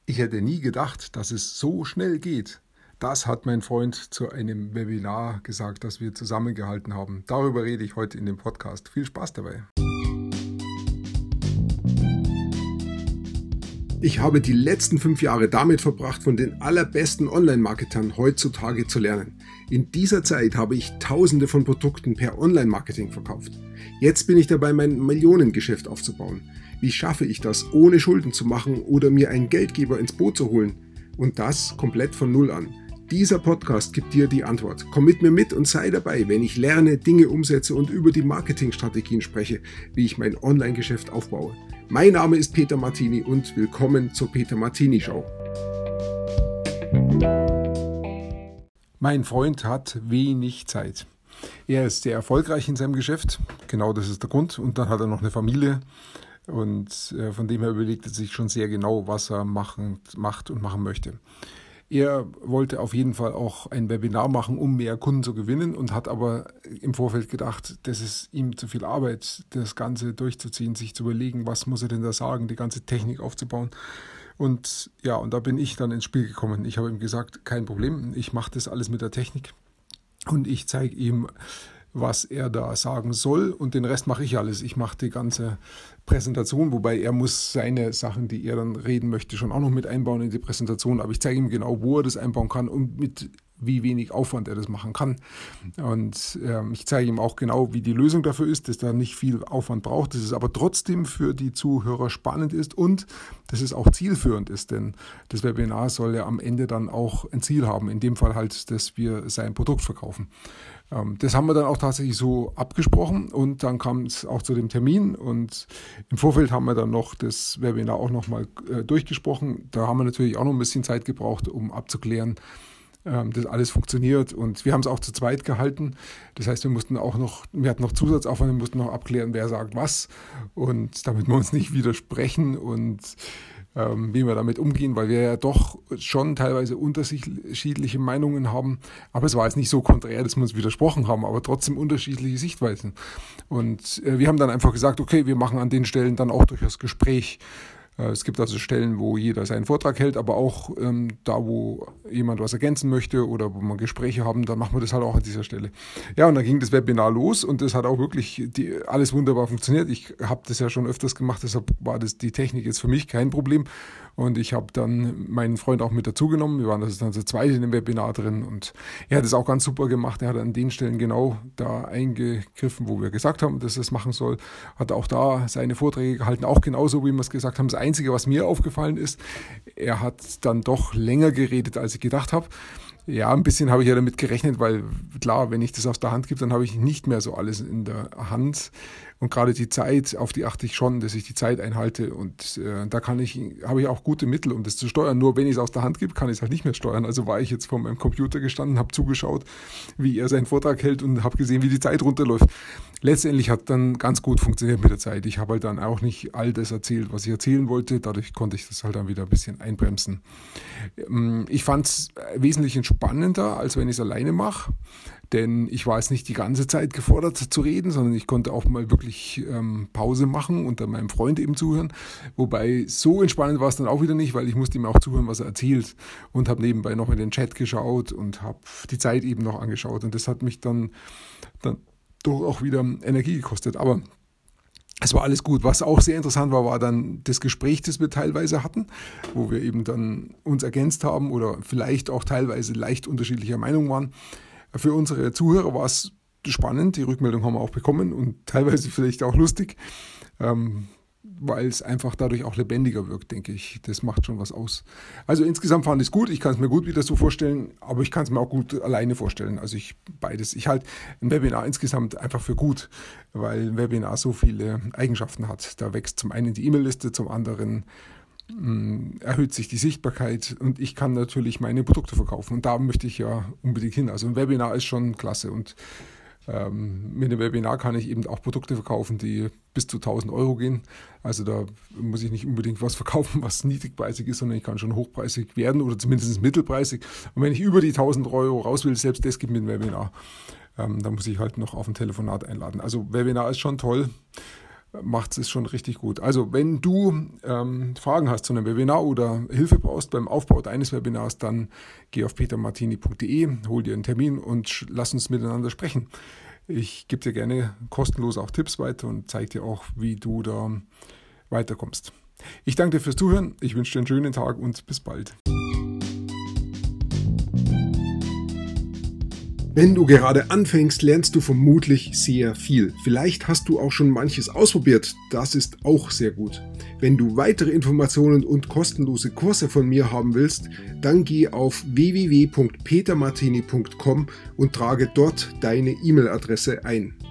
Ich hätte nie gedacht, dass es so schnell geht. Das hat mein Freund zu einem Webinar gesagt, das wir zusammengehalten haben. Darüber rede ich heute in dem Podcast. Viel Spaß dabei. Ich habe die letzten 5 Jahre damit verbracht, von den allerbesten Online-Marketern heutzutage zu lernen. In dieser Zeit habe ich Tausende von Produkten per Online-Marketing verkauft. Jetzt bin ich dabei, mein Millionengeschäft aufzubauen. Wie schaffe ich das, ohne Schulden zu machen oder mir einen Geldgeber ins Boot zu holen? Und das komplett von Null an. Dieser Podcast gibt dir die Antwort. Komm mit mir mit und sei dabei, wenn ich lerne, Dinge umsetze und über die Marketingstrategien spreche, wie ich mein Online-Geschäft aufbaue. Mein Name ist Peter Martini und willkommen zur Peter Martini Show. Mein Freund hat wenig Zeit. Er ist sehr erfolgreich in seinem Geschäft, genau das ist der Grund. Und dann hat er noch eine Familie und von dem her überlegt er sich schon sehr genau, was er macht und machen möchte. Er wollte auf jeden Fall auch ein Webinar machen, um mehr Kunden zu gewinnen und hat aber im Vorfeld gedacht, das ist ihm zu viel Arbeit, das Ganze durchzuziehen, sich zu überlegen, was muss er denn da sagen, die ganze Technik aufzubauen. Und ja, und da bin ich dann ins Spiel gekommen. Ich habe ihm gesagt, kein Problem, ich mache das alles mit der Technik und ich zeige ihm, was er da sagen soll und den Rest mache ich alles. Ich mache die ganze Präsentation, wobei er muss seine Sachen, die er dann reden möchte, schon auch noch mit einbauen in die Präsentation, aber ich zeige ihm genau, wo er das einbauen kann und mit wie wenig Aufwand er das machen kann. Und ich zeige ihm auch genau, wie die Lösung dafür ist, dass da nicht viel Aufwand braucht, dass es aber trotzdem für die Zuhörer spannend ist und dass es auch zielführend ist, denn das Webinar soll ja am Ende dann auch ein Ziel haben, in dem Fall halt, dass wir sein Produkt verkaufen. Das haben wir dann auch tatsächlich so abgesprochen und dann kam es auch zu dem Termin und im Vorfeld haben wir dann noch das Webinar auch nochmal durchgesprochen. Da haben wir natürlich auch noch ein bisschen Zeit gebraucht, um abzuklären, dass alles funktioniert und wir haben es auch zu zweit gehalten. Das heißt, wir hatten noch Zusatzaufwand, wir mussten noch abklären, wer sagt was und damit wir uns nicht widersprechen und wie wir damit umgehen, weil wir ja doch schon teilweise unterschiedliche Meinungen haben. Aber es war jetzt nicht so konträr, dass wir uns widersprochen haben, aber trotzdem unterschiedliche Sichtweisen. Und wir haben dann einfach gesagt, okay, wir machen an den Stellen dann auch durch das Gespräch. Es gibt also Stellen, wo jeder seinen Vortrag hält, aber auch da, wo jemand was ergänzen möchte oder wo wir Gespräche haben, dann machen wir das halt auch an dieser Stelle. Ja, und dann ging das Webinar los und das hat auch wirklich alles wunderbar funktioniert. Ich habe das ja schon öfters gemacht, deshalb war die Technik jetzt für mich kein Problem. Und ich habe dann meinen Freund auch mit dazugenommen. Wir waren dann zu zweit in dem Webinar drin und er hat es auch ganz super gemacht. Er hat an den Stellen genau da eingegriffen, wo wir gesagt haben, dass er es machen soll. Hat auch da seine Vorträge gehalten, auch genauso, wie wir es gesagt haben. Das Einzige, was mir aufgefallen ist, er hat dann doch länger geredet, als ich gedacht habe. Ja, ein bisschen habe ich ja damit gerechnet, weil klar, wenn ich das aus der Hand gebe, dann habe ich nicht mehr so alles in der Hand. Und gerade die Zeit, auf die achte ich schon, dass ich die Zeit einhalte. Und da habe ich auch gute Mittel, um das zu steuern. Nur wenn ich es aus der Hand gebe, kann ich es halt nicht mehr steuern. Also war ich jetzt vor meinem Computer gestanden, habe zugeschaut, wie er seinen Vortrag hält und habe gesehen, wie die Zeit runterläuft. Letztendlich hat dann ganz gut funktioniert mit der Zeit. Ich habe halt dann auch nicht all das erzählt, was ich erzählen wollte. Dadurch konnte ich das halt dann wieder ein bisschen einbremsen. Ich fand es wesentlich entspannender, als wenn ich es alleine mache. Denn ich war jetzt nicht die ganze Zeit gefordert zu reden, sondern ich konnte auch mal wirklich Pause machen und dann meinem Freund eben zuhören. Wobei so entspannend war es dann auch wieder nicht, weil ich musste ihm auch zuhören, was er erzählt und habe nebenbei noch in den Chat geschaut und habe die Zeit eben noch angeschaut. Und das hat mich dann doch auch wieder Energie gekostet. Aber es war alles gut. Was auch sehr interessant war, war dann das Gespräch, das wir teilweise hatten, wo wir eben dann uns ergänzt haben oder vielleicht auch teilweise leicht unterschiedlicher Meinung waren. Für unsere Zuhörer war es spannend, die Rückmeldung haben wir auch bekommen und teilweise vielleicht auch lustig, weil es einfach dadurch auch lebendiger wirkt, denke ich. Das macht schon was aus. Also insgesamt fand ich es gut, ich kann es mir gut wieder so vorstellen, aber ich kann es mir auch gut alleine vorstellen. Also beides. Ich halte ein Webinar insgesamt einfach für gut, weil ein Webinar so viele Eigenschaften hat. Da wächst zum einen die E-Mail-Liste, zum anderen erhöht sich die Sichtbarkeit und ich kann natürlich meine Produkte verkaufen und da möchte ich ja unbedingt hin. Also ein Webinar ist schon klasse und mit dem Webinar kann ich eben auch Produkte verkaufen, die bis zu 1.000 Euro gehen. Also da muss ich nicht unbedingt was verkaufen, was niedrigpreisig ist, sondern ich kann schon hochpreisig werden oder zumindest mittelpreisig. Und wenn ich über die 1.000 Euro raus will, selbst das gibt mit dem Webinar, dann muss ich halt noch auf ein Telefonat einladen. Also Webinar ist schon toll. macht es schon richtig gut. Also wenn du Fragen hast zu einem Webinar oder Hilfe brauchst beim Aufbau deines Webinars, dann geh auf petermartini.de, hol dir einen Termin und lass uns miteinander sprechen. Ich gebe dir gerne kostenlos auch Tipps weiter und zeige dir auch, wie du da weiterkommst. Ich danke dir fürs Zuhören, ich wünsche dir einen schönen Tag und bis bald. Wenn du gerade anfängst, lernst du vermutlich sehr viel. Vielleicht hast du auch schon manches ausprobiert, das ist auch sehr gut. Wenn du weitere Informationen und kostenlose Kurse von mir haben willst, dann geh auf www.petermartini.com und trage dort deine E-Mail-Adresse ein.